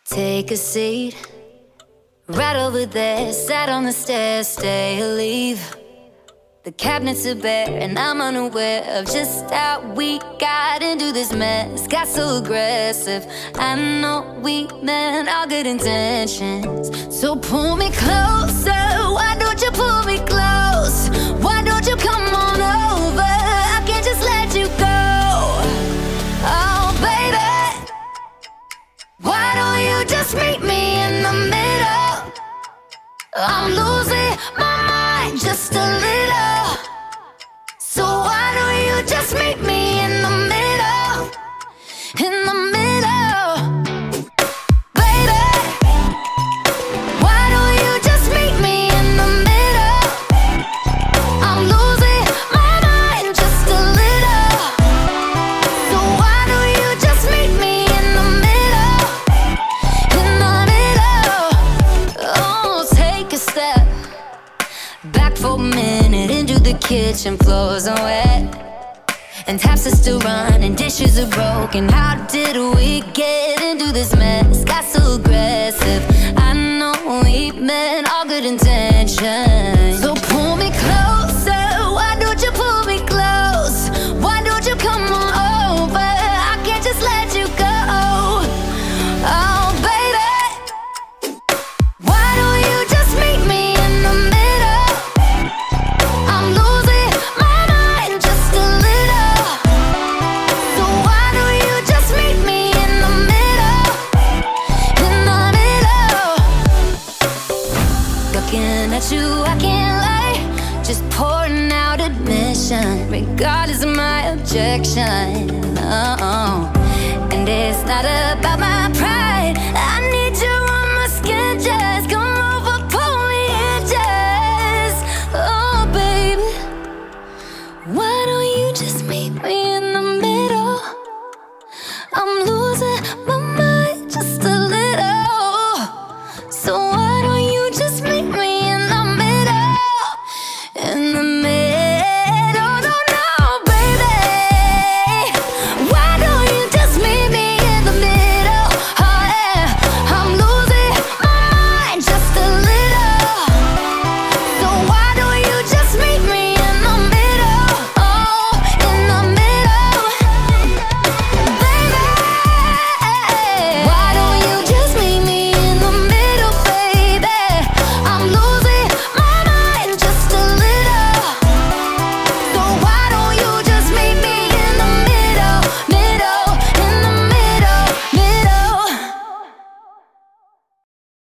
Take a seat, right over there. Sat on the stairs, stay or leave. The cabinets are bare and I'm unaware of just how we got into this mess. Got so aggressive, I know we meant all good intentions. So pull me closer, why don't you pull me close? Why don't you come on over? I can't just let you go. Oh baby, why don't you just meet me in the middle? I'm losing my mind just a little. So why don't you just meet me in the middle? In the middle. Baby, why don't you just meet me in the middle? I'm losing my mind just a little. So why don't you just meet me in the middle? In the middle. Oh, take a step back for a minute into the kitchen. Floors are wet and taps are still running, dishes are broken. How did we get